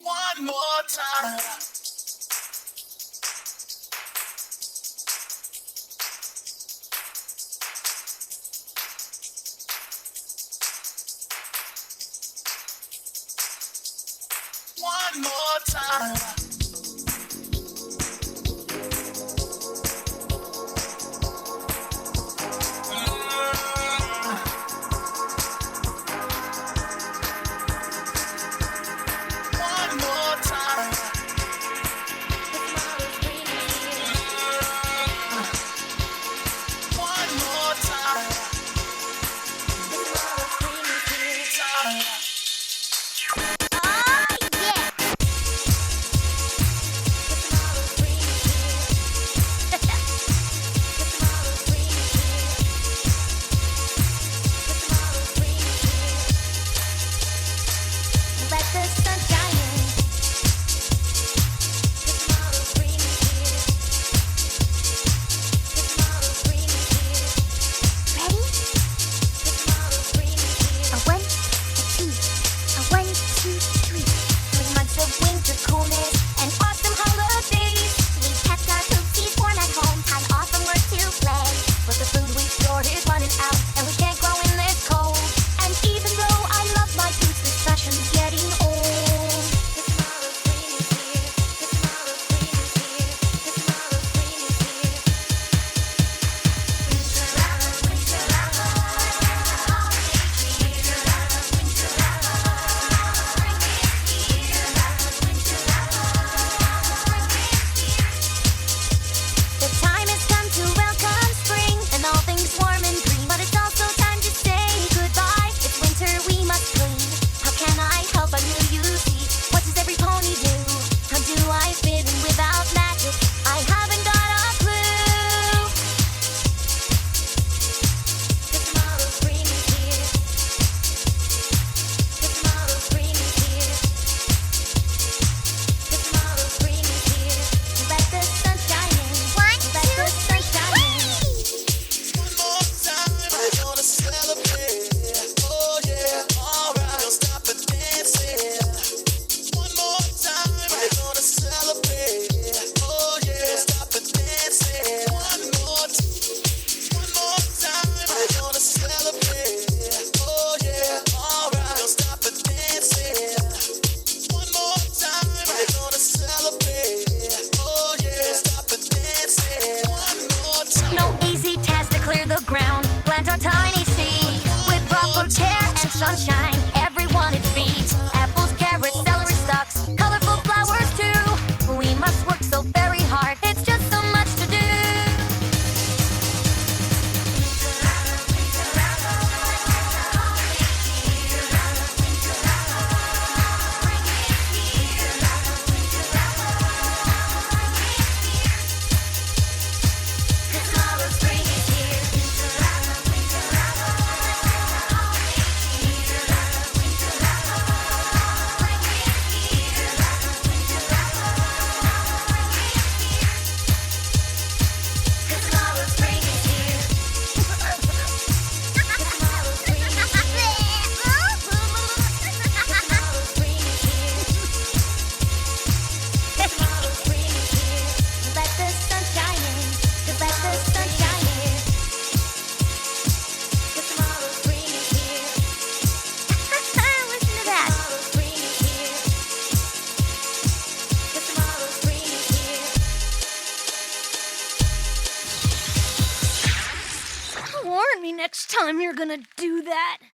One more time. One more time. One more time. One more time. Let the sun shine in. Tomorrow's green is here. Tomorrow's green is here. Ready? Tomorrow's green is here. A 1, a 2, a 1, 2, 3. 3 months of winter coolness and awesome holidays. We kept our poopsies warm at home, time off from work to play. But the food we store is running out, and we can't grow in this cold. And even though I love my boots, this fashion's getting old. Tomorrow's green is here. Tomorrow's green is here. Tomorrow's green is here. Winter lava, all day cheer. Winter lava, spring is here. Winter lava, spring is here. The time has come to welcome spring and all things warm and green. But it's also time to say goodbye. It's winter, we must clean. How can I help? I knew you see. What does every pony do? How do I fit in without magic? I haven't got a clue. Tomorrow's green is here. Tomorrow's green is here. Tomorrow's green is here. Let the sun shine in. Let the sun shine in. One more time. We're gonna celebrate. Oh yeah, alright. Don't stop the dancing. One more time. We're gonna celebrate. Oh yeah, stop the dancing. One more time. We're gonna celebrate. Oh yeah, alright. Don't stop the dancing. One more time. We're gonna celebrate. Oh yeah, stop the dancing. One more time. No easy task to clear the ground. Plant our tiny seed with proper care and sunshine. Everyone it feeds. Apples, carrots, celery stalks, colorful flowers too. We must work so very hard. It's just so much to do. Tomorrow's spring is here. Tomorrow's spring is here. Tomorrow's spring is here. Tomorrow's spring is here. Tomorrow's spring is here. Let the sun shine in. Let the sun shine in. Tomorrow's spring is here. Listen to that. Tomorrow's spring is here. Tomorrow's spring is here. Warn me next time you're gonna do that.